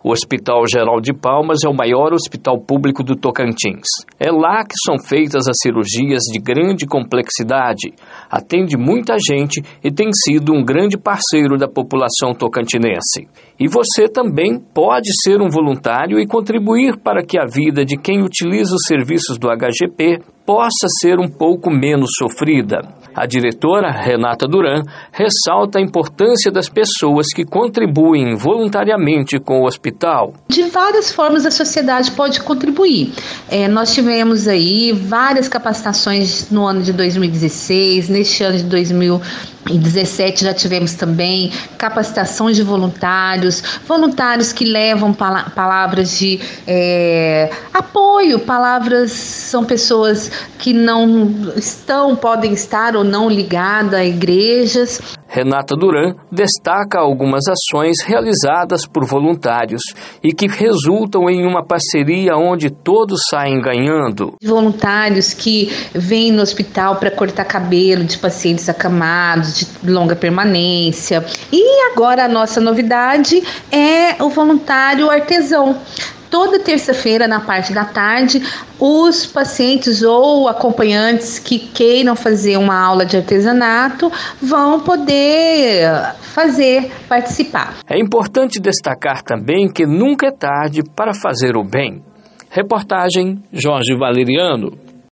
O Hospital Geral de Palmas é o maior hospital público do Tocantins. É lá que são feitas as cirurgias de grande complexidade. Atende muita gente e tem sido um grande parceiro da população tocantinense. E você também pode ser um voluntário e contribuir para que a vida de quem utiliza os serviços do HGP possa ser um pouco menos sofrida. A diretora, Renata Duran, ressalta a importância das pessoas que contribuem voluntariamente com o hospital. De várias formas a sociedade pode contribuir. Nós tivemos aí várias capacitações no ano de 2016, neste ano de 2017 já tivemos também capacitações de voluntários que levam palavras de apoio, são pessoas que não podem estar ou não ligadas a igrejas. Renata Duran destaca algumas ações realizadas por voluntários e que resultam em uma parceria onde todos saem ganhando. Voluntários que vêm no hospital para cortar cabelo de pacientes acamados, de longa permanência. E agora a nossa novidade é o voluntário artesão. Toda terça-feira, na parte da tarde, os pacientes ou acompanhantes que queiram fazer uma aula de artesanato vão poder participar. É importante destacar também que nunca é tarde para fazer o bem. Reportagem Jorge Valeriano.